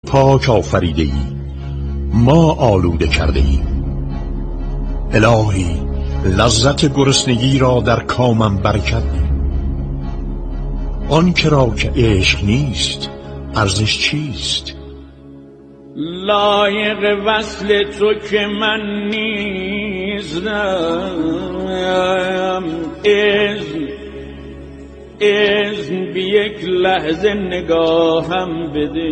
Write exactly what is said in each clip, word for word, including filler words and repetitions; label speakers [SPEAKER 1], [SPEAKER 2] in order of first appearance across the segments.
[SPEAKER 1] پاک آفریده ای، ما آلوده کرده ایم. الهی لذت گرسنگی را در کامم برکت ده. آن کرا که عشق نیست ارزش چیست؟
[SPEAKER 2] لایق وصل تو که من نیستم، اذن اذن بی یک لحظه نگاهم بده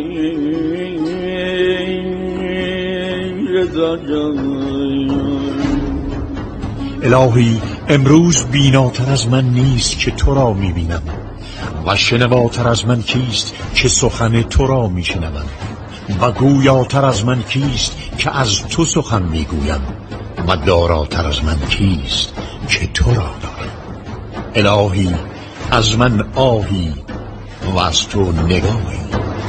[SPEAKER 2] رضا جان.
[SPEAKER 1] الهی امروز بیناتر از من نیست که تو را میبینم و شنواتر از من کیست که سخن تو را میشنوم و گویاتر از من کیست که از تو سخن میگویم و داراتر از من کیست که تو را دارم. الهی از من آهی و از تو نگاهی.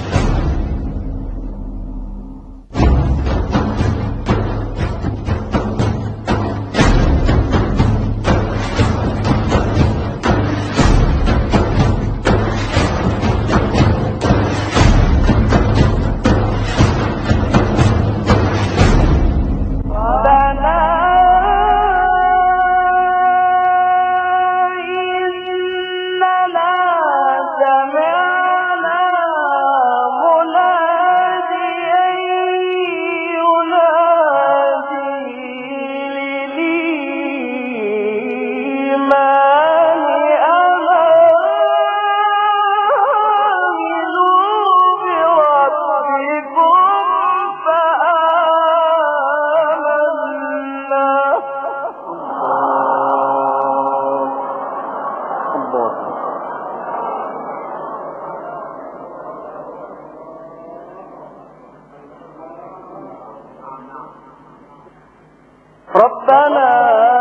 [SPEAKER 3] ربنا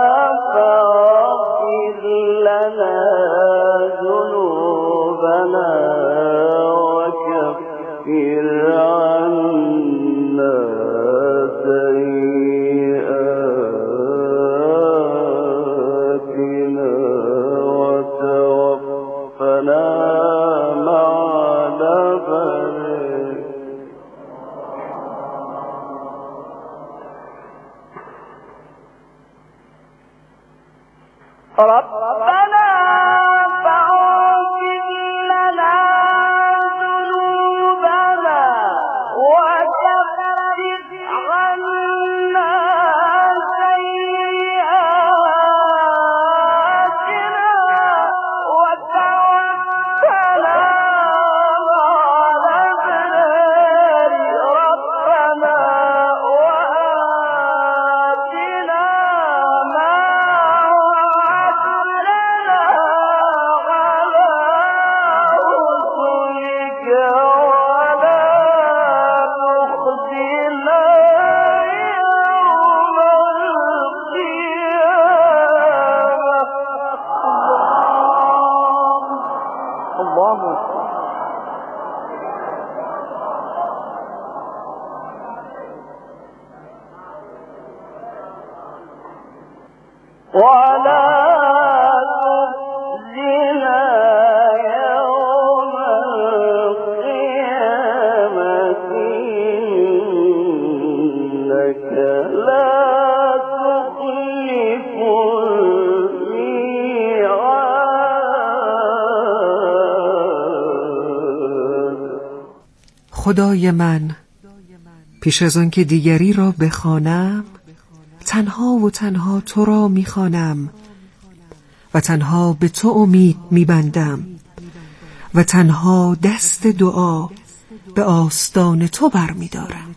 [SPEAKER 3] فاغفر لنا ذنوبنا وكفر عنا سيئاتنا وتوفنا مع الأبرار. ربنا فاغفر لنا ذنوبنا وكفر عنا سيئاتنا وتوفنا مع الأبرار. ربنا وآتنا ما ولا تخزنا يوم القيامة إنك لا تخلف الميعاد.
[SPEAKER 4] خدای من، پیش از آن که دیگری را بخوانم تنها و تنها تو را میخوانم و تنها به تو امید میبندم و تنها دست دعا به آستان تو برمیدارم.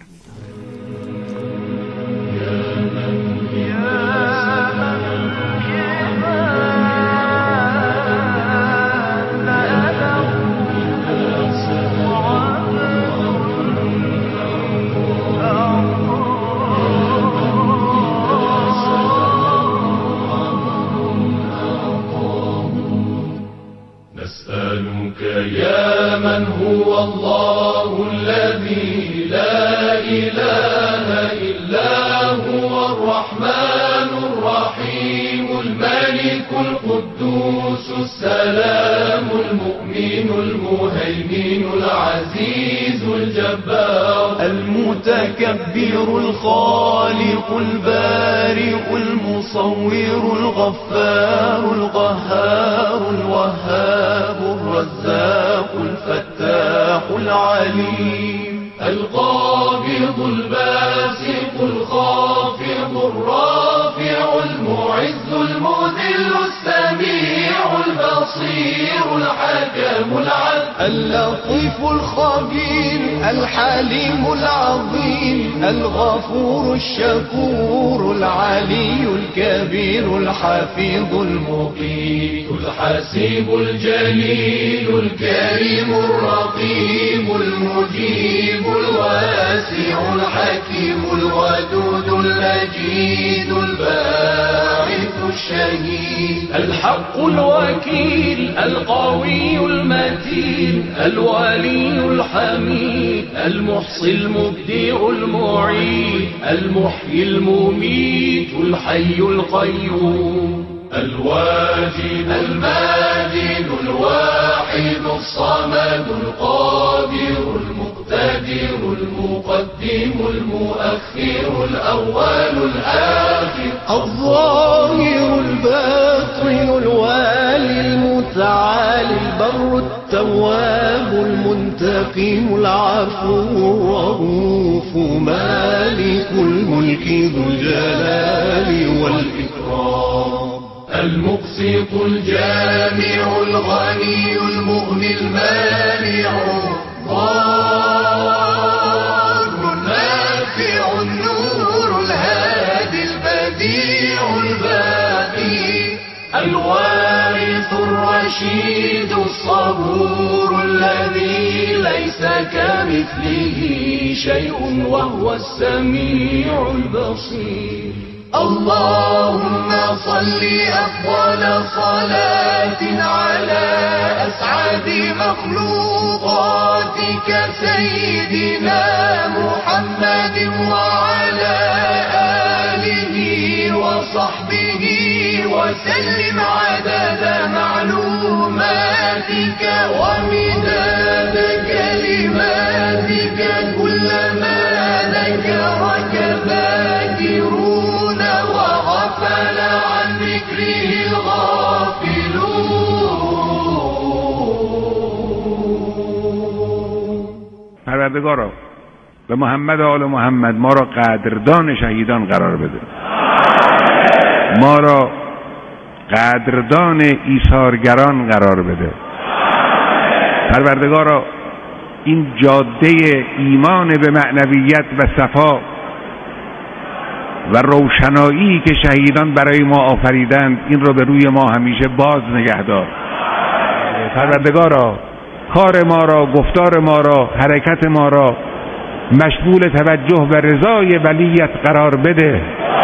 [SPEAKER 5] يا من هو الله الذي لا إله إلا هو الرحمن الرحيم الملك القدوس السلام المؤمن المهيمن العزيز الجبار الجبار المتكبر الخالق البارئ المصور الغفار القهار الوهاب الرزاق الفتاح العليم القابض الباسط الخافض الرافع المعز المذل السميع البصير الحكم العدل اللطيف الخبير الحليم العظيم الغفور الشكور العلي الكبير الحفيظ المقيت الحسيب الجليل الكريم الرقيب المجيب الواسع الحكيم الودود المجيد الباعث الشهيد الحق الوكيل القوي المتين الولي الحميد المحصي المبدع المعيد المحيي المميت الحي القيوم الواجد الماجد الواحد الصمد القادر المقتدر المقدم المؤخر الأول الآخر الظاهر الباطن الوالي المتعالي البر التواب المنتقم العفو الرؤوف مالك الملك ذو الجلال والإكرام المقسط الجامع الغني المغني المانع الضار النافع النور الهادي البديع الباقي الوارث الرشيد الصبور الذي ليس كمثله شيء وهو السميع البصير اللهم صل أفضل صلاة على أسعد مخلوقاتك سيدنا محمد وعلى آله وصحبه وسلم عدد معلوماتك ومداد كلماتك كلما ذكرك ذاكرون وغفل عن ذكره الغافلون.
[SPEAKER 6] پروردگارا به محمد و آل محمد ما را قدردان شهیدان قرار بده، ما را قدردان ایثارگران قرار بده. پروردگارا این جاده ایمان به معنویت و صفا و روشنایی که شهیدان برای ما آفریدند این رو به روی ما همیشه باز نگه دار. پروردگارا کار ما را، گفتار ما را، حرکت ما را مشمول توجه و رضای ولیت قرار بده.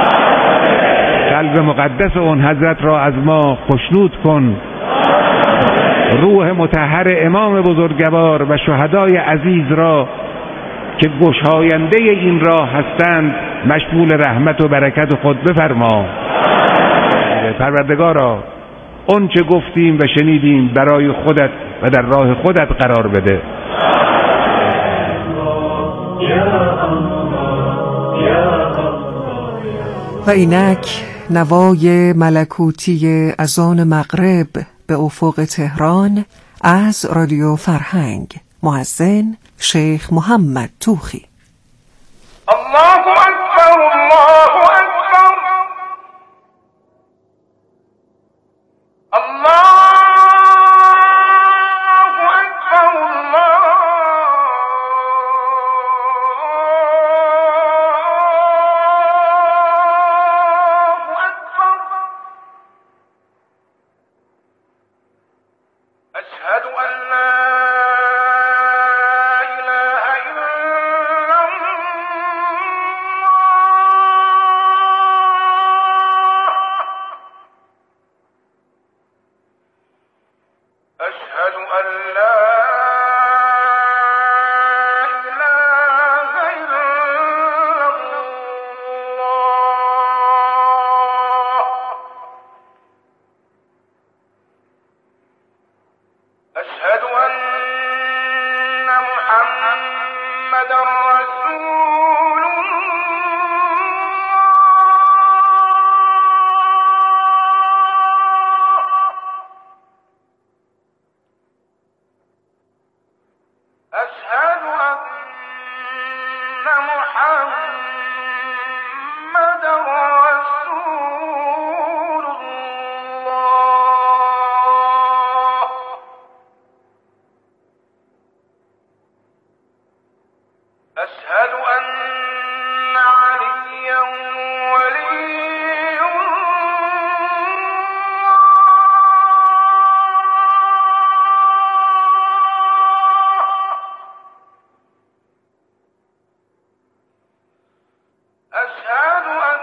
[SPEAKER 6] قلب مقدس اون حضرت را از ما خشنود کن. روح مطهر امام بزرگوار و شهدای عزیز را که گشاینده این راه هستند مشمول رحمت و برکت خود بفرما. پروردگارا اون چه گفتیم و شنیدیم برای خودت و در راه خودت قرار بده.
[SPEAKER 4] و اینک نوای ملکوتی اذان مغرب به افق تهران از رادیو فرهنگ. مؤذن شیخ محمد توخی.
[SPEAKER 7] الله اکبر الله اکبر الله اکبر الله اکبر اشهد ان لا اله الا الله رسول الله أشهد أن محمد رسول الله أشهد أن عليا ولي أشهد أن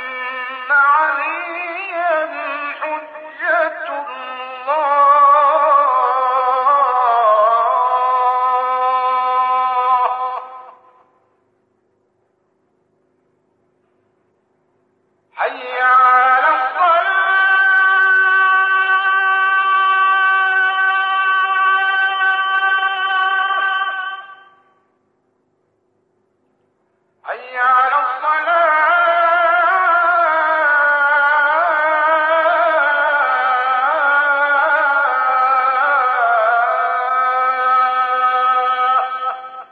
[SPEAKER 7] عليا حجة الله حي على الصلاة حي على الصلاة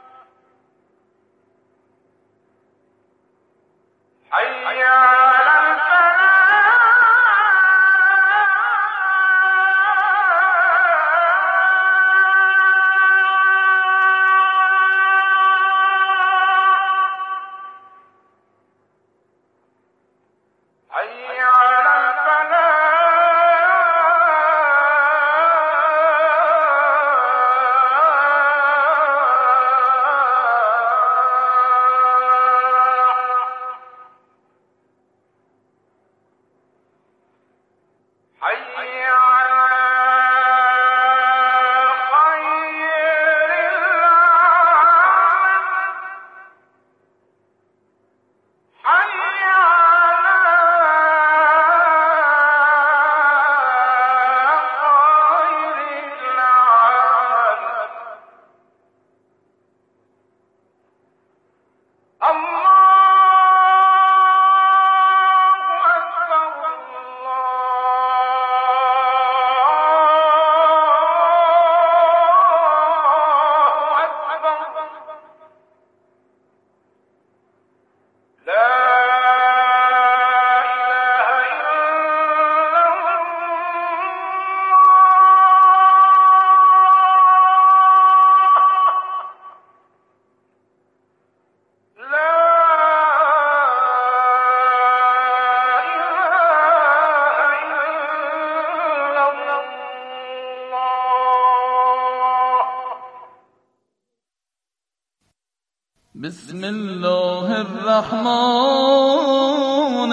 [SPEAKER 7] حي على الفلاح حي على الفلاح حي على خير العالم حي على خير العالم الله أكبر الله أكبر لا إله إلا الله لا إله إلا الله
[SPEAKER 2] بسم الله الرحمن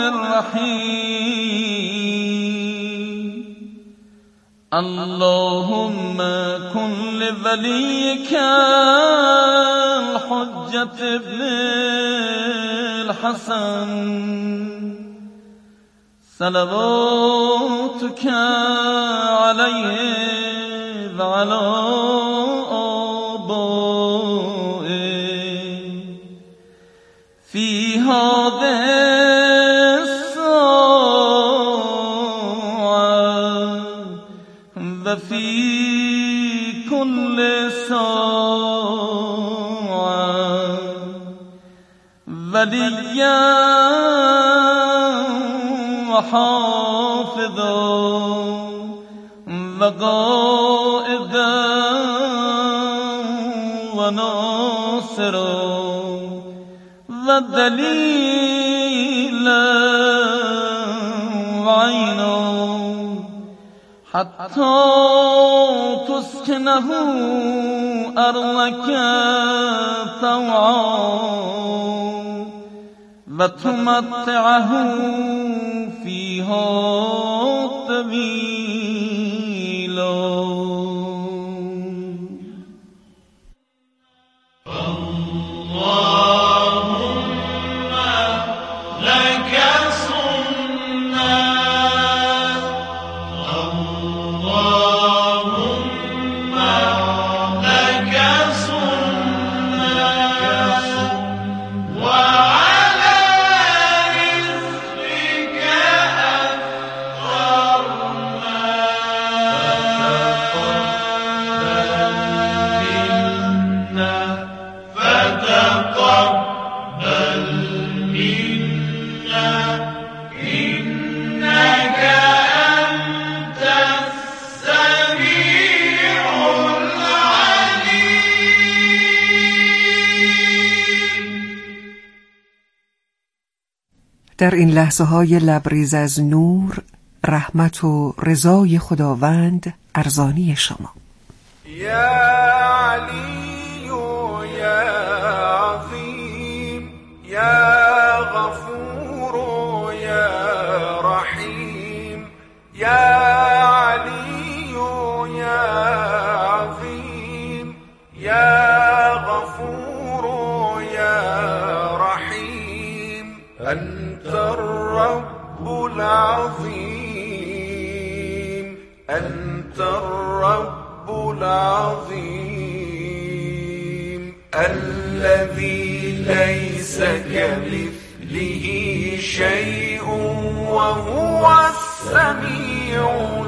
[SPEAKER 2] الرحيم اللهم كن لوليك الحجة ابن الحسن صلواتك عليه وعلى آبائه في هذه الساعة وفي كل ساعة وليا وحافظا وقائدا وناصرا ودليلا وعينا حتى تسكنه أرضك طوعا وتمتعه فيها طويلا.
[SPEAKER 5] اللهم لك صرنا تقبل منا إنك أنت السميع العليم.
[SPEAKER 4] در این لحظه های لبریز از نور، رحمت و رضای خداوند ارزانی شما.
[SPEAKER 5] یا علی یا عظیم یا غفور یا رحیم یا علی یا عظیم یا غفور یا رحیم انت الرب العظیم انت الرب العظيم الذي ليس كمثله شيء وهو السميع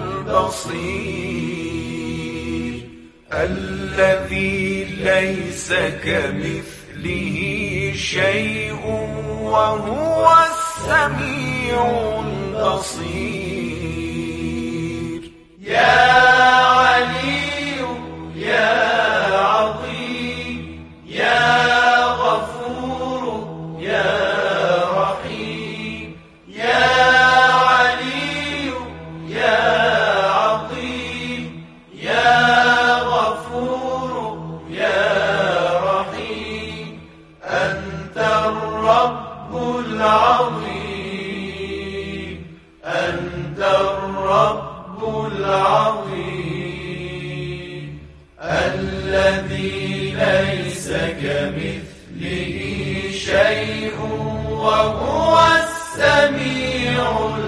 [SPEAKER 5] البصير الذي ليس كمثله شيء وهو السميع البصير يا علي يا عظيم يا غفور يا رحيم يا علي يا عظيم يا غفور يا رحيم أنت الرب العظيم أنت الرب العظيم الذي ليس كمثله شيء وهو السميع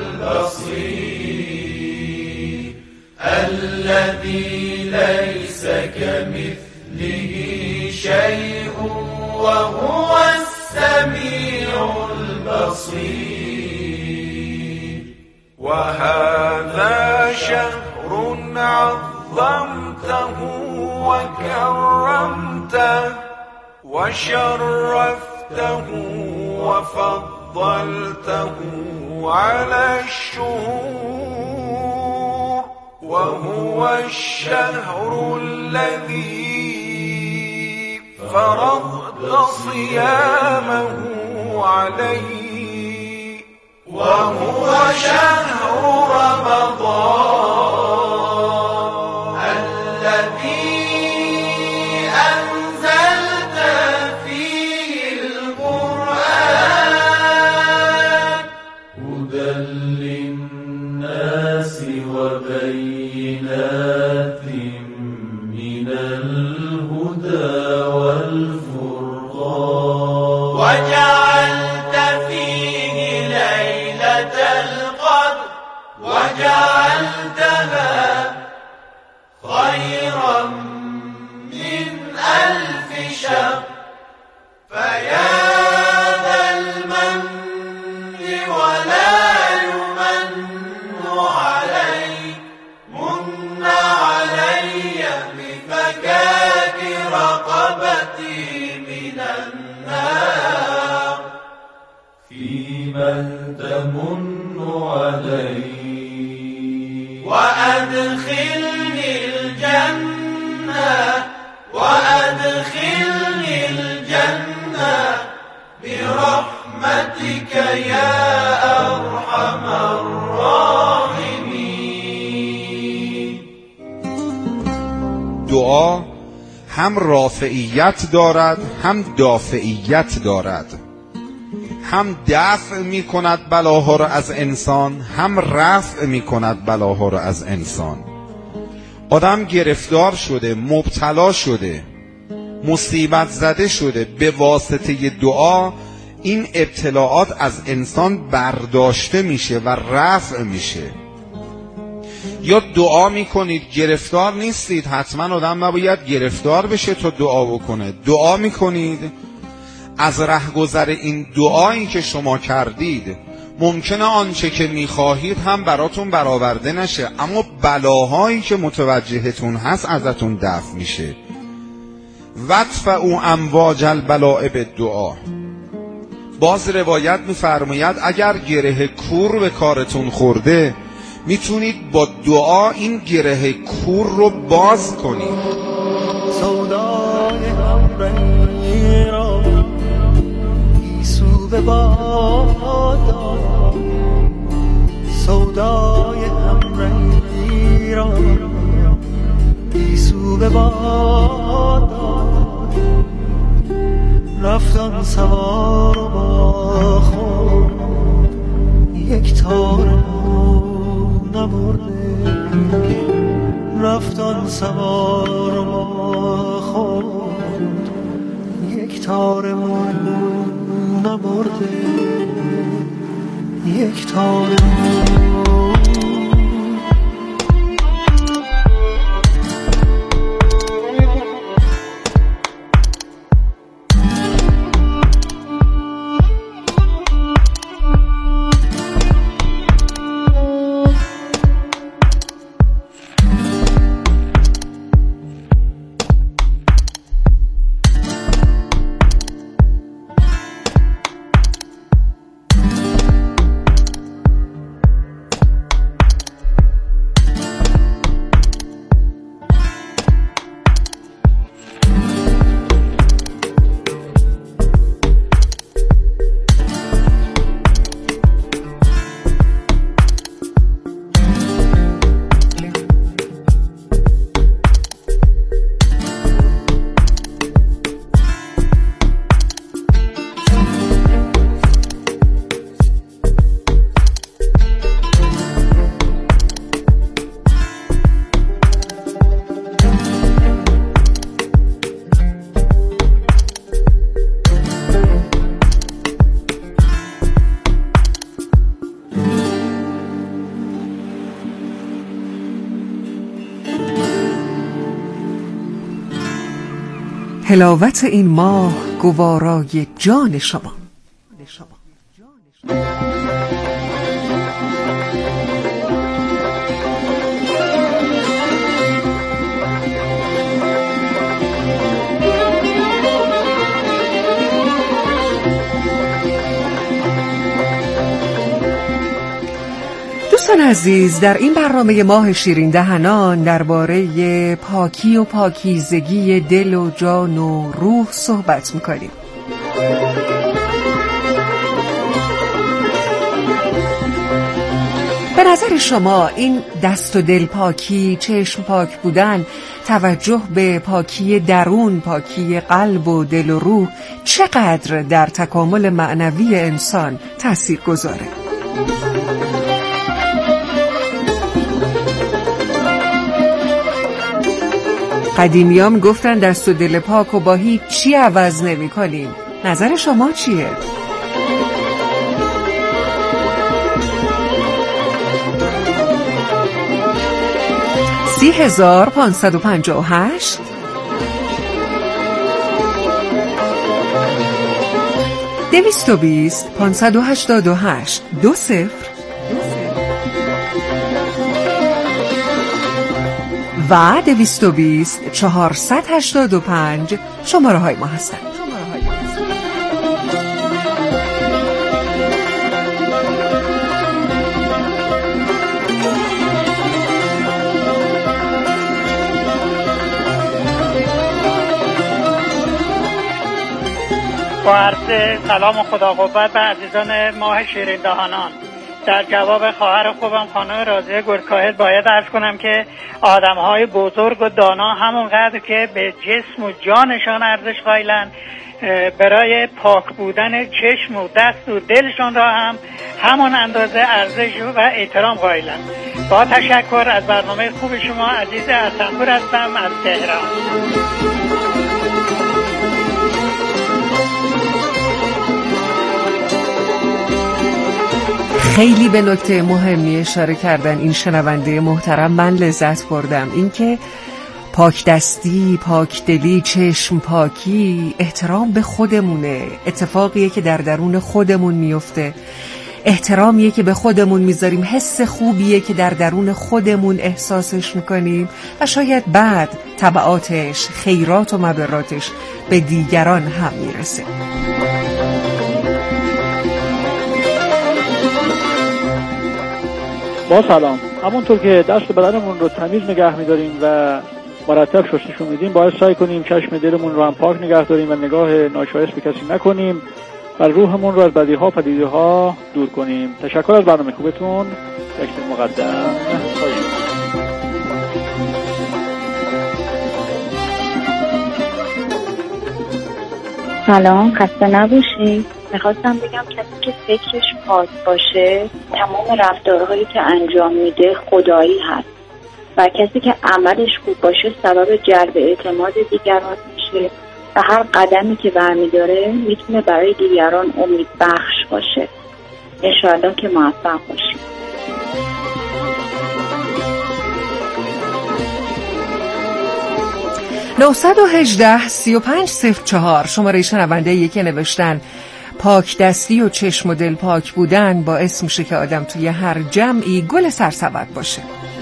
[SPEAKER 5] البصير الذي ليس كمثله شيء وهو السميع البصير وهذا شهر عظمته وكرمته وشرفته وفضلته على الشهور وهو الشهر الذي فرضت صيامه عليه وهو شهر رمضان الذي أنزلت فيه القرآن هدى للناس وبينات من الهدى والفرقان وجعلت فيه ليلة القدر وجعلتها خيرا من ألف شهر فيا ذا المن ولا يمن علي من علي بفكاك رقبتي من النار فيمن تمن علي وأدخلني الجنة وأدخلني الجنة برحمتك يا أرحم الراحمين.
[SPEAKER 8] دعا هم رافعیت دارد هم دافعیت دارد، هم دفع می کند بلاها را از انسان، هم رفع می کند بلاها را از انسان. آدم گرفتار شده، مبتلا شده، مصیبت زده شده، به واسطه دعا این ابتلاعات از انسان برداشته میشه و رفع میشه. یا دعا میکنید گرفتار نیستید، حتما آدم نباید گرفتار بشه تا دعا بکنه. دعا میکنید، از رهگذر این دعایی که شما کردید ممکنه آنچه که میخواهید هم براتون برآورده نشه، اما بلاهایی که متوجهتون هست ازتون دفع میشه. وادفعوا امواج البلاء بالدعا. باز روایت می‌فرماید اگر گره کور به کارتون خورده میتونید با دعا این گره کور رو باز کنید.
[SPEAKER 9] سودای همرهی را گیسو به باد داد، سودای همرهی را گیسو به باد داد، رفتن سوار و با خود یک تار نبرده، رفتن سوار و با خود یک تار نبرده، یک تار
[SPEAKER 4] حلاوت این ماه گوارای جان شما. دوستان عزیز، در این برنامه ماه شیرین دهنان درباره پاکی و پاکیزگی دل و جان و روح صحبت می‌کنیم. به نظر شما این دست و دل پاکی، چشم پاک بودن، توجه به پاکی درون، پاکی قلب و دل و روح چقدر در تکامل معنوی انسان تأثیر گذاره؟ قدیمیام گفتن دست و دل پاک و با هیچ چی عوض نمی کنیم. نظر شما چیه؟ سی هزار پانصد و پنجاه و هشت دویست و بیست پانصد و هشتاد و هشت دو صفر و دویست و بیست چهارصد و هشتاد و پنج شماره های ما هستند.
[SPEAKER 10] با عرض سلام و خدا قوت به عزیزان ماه شیرین دهانان، در جواب خواهر خوبم خانم راضیه گرکاهد باید عرض کنم که آدم‌های بزرگ و دانا همونقدر که به جسم و جانشان ارزش قائلند، برای پاک بودن چشم و دست و دلشان را هم همان اندازه ارزش و احترام قائلند. با تشکر از برنامه خوب شما. عزیز حسنپور هستم از تهران.
[SPEAKER 4] خیلی به نکته مهمی اشاره کردن این شنونده محترم. من لذت بردم. اینکه پاک دستی، پاک دلی، چشم پاکی احترام به خودمونه، اتفاقیه که در درون خودمون میفته. احترامیه که به خودمون میذاریم، حس خوبیه که در درون خودمون احساسش میکنیم و شاید بعد تبعاتش، خیرات و مبراتش به دیگران هم میرسه.
[SPEAKER 11] با سلام. همونطور که دست بدنمون رو تمیز نگه میداریم و مرتب شستشو میدیم، باید سعی کنیم چشم دلمون رو هم پاک نگه داریم و نگاه ناشایست به کسی نکنیم و روحمون رو از بدیها و پدیده‌ها دور کنیم. تشکر از برنامه خوبتون. یک مقدم خواهید.
[SPEAKER 12] سلام، خسته نباشید. میخواستم بگم کسی که فکرش پاک باشه تمام رفتارهایی که انجام میده خدایی هست و کسی که عملش خوب باشه سبب جلب اعتماد دیگران میشه و هر قدمی که برمیداره میتونه برای دیگران امید بخش باشه. انشاءالله که موفق باشید.
[SPEAKER 4] نه یک هشت سی و پنج صفر چهار شماره شنونده که نوشتن پاک دستی و چشم و دل پاک بودن باعث میشه که آدم توی هر جمعی گل سرسبد باشه.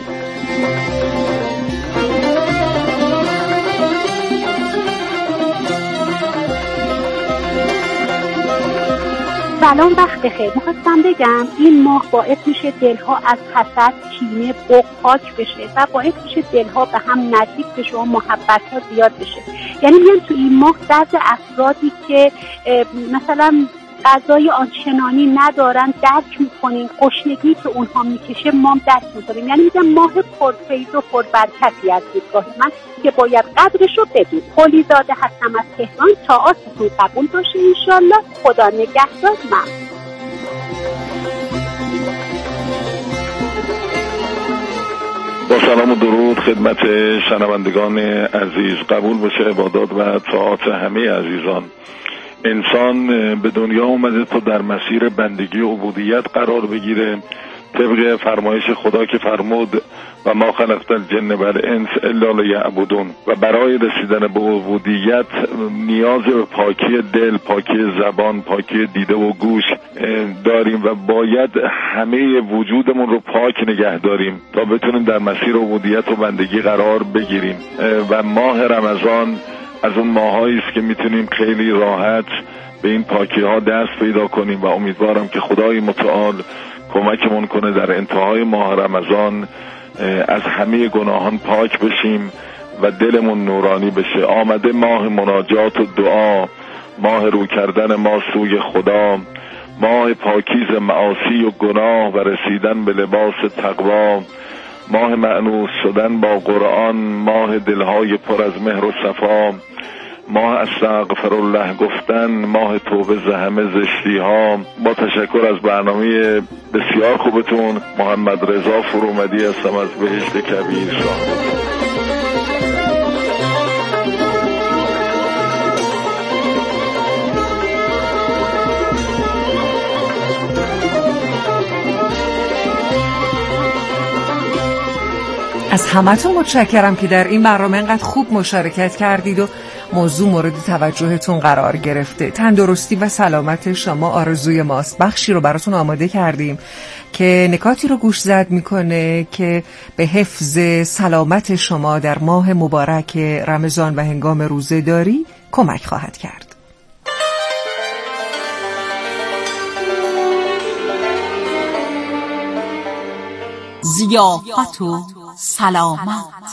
[SPEAKER 13] سلام، وقت بخیر. میخواستم بگم این ماه باعث میشه دلها از حسد، کینه، بغض پاک بشه و باعث میشه دلها به هم نزدیک بشه و محبت ها زیاد بشه. یعنی میگم تو این ماه بعض افرادی که مثلا غذای آنچنانی ندارن درک میکنین، گشنگی که اونها میکشه ما درک میکنیم. یعنی میگم ماه پرفیض و پربرکتی از دیدگاه من که باید قدرش رو بدون. قلی زاده هستم از تهران. طاعاتتون قبول باشه انشالله. خدا نگهدار. من
[SPEAKER 14] با سلام و درود خدمت شنوندگان عزیز. قبول باشه عبادات و طاعات همه عزیزان. انسان به دنیا اومده تا در مسیر بندگی و عبودیت قرار بگیره طبق فرمایش خدا که فرمود و ما خلقت الجن والانس الا لیعبدون. و برای رسیدن به عبودیت نیاز به پاکی دل، پاکی زبان، پاکی دیده و گوش داریم و باید همه وجودمون رو پاک نگه داریم تا بتونیم در مسیر عبودیت و بندگی قرار بگیریم. و ماه رمضان از اون ماهایی است که میتونیم خیلی راحت به این پاکی ها دست پیدا کنیم و امیدوارم که خدای متعال کمکمون کنه در انتهای ماه رمضان از همه گناهان پاک بشیم و دلمون نورانی بشه. آمده ماه مناجات و دعا، ماه رو کردن ما سوی خدا، ماه پاکیز معاصی و گناه و رسیدن به لباس تقوا، ماه مأنوس شدن با قرآن، ماه دلهای پر از مهر و صفا، ماه استغفر الله گفتن، ماه توبه ز همه زشتی ها. با تشکر از برنامه بسیار خوبتون. محمد رضا فرومدی هستم از بهشت کبیر شاه.
[SPEAKER 4] از همتون متشکرم که در این برنامه انقدر خوب مشارکت کردید و موضوع مورد توجهتون قرار گرفته. تندرستی و سلامت شما آرزوی ماست. بخشی رو براتون آماده کردیم که نکاتی رو گوش زد میکنه که به حفظ سلامت شما در ماه مبارک رمضان و هنگام روزه داری کمک خواهد کرد.
[SPEAKER 15] ضیافت و سلامت.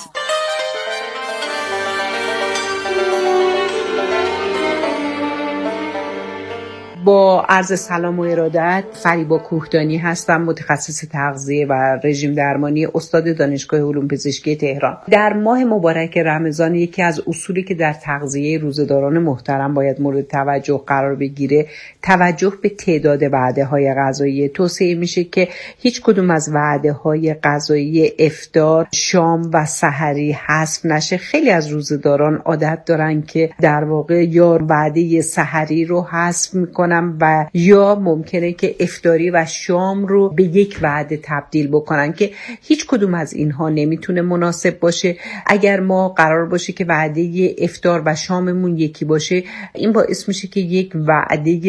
[SPEAKER 16] با عرض سلام و ارادت، فریبا کوهدانی هستم، متخصص تغذیه و رژیم درمانی، استاد دانشگاه علوم پزشکی تهران. در ماه مبارک رمضان یکی از اصولی که در تغذیه روزه‌داران محترم باید مورد توجه قرار بگیره توجه به تعداد وعده‌های غذایی. توصیه میشه که هیچ کدوم از وعده‌های غذایی افطار، شام و سحری حذف نشه. خیلی از روزه‌داران عادت دارن که در واقع یا وعده سحری رو حذف میکنن و یا ممکنه که افطاری و شام رو به یک وعده تبدیل بکنن که هیچ کدوم از اینها نمیتونه مناسب باشه. اگر ما قرار باشه که وعده افطار و شاممون یکی باشه، این باعث میشه که یک وعده